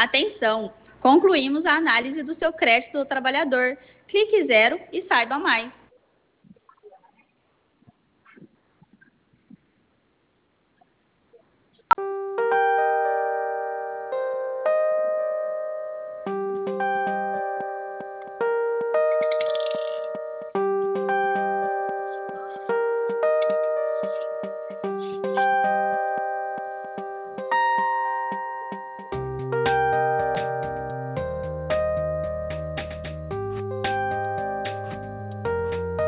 Atenção! Concluímos a análise do seu crédito do trabalhador. Clique zero e saiba mais.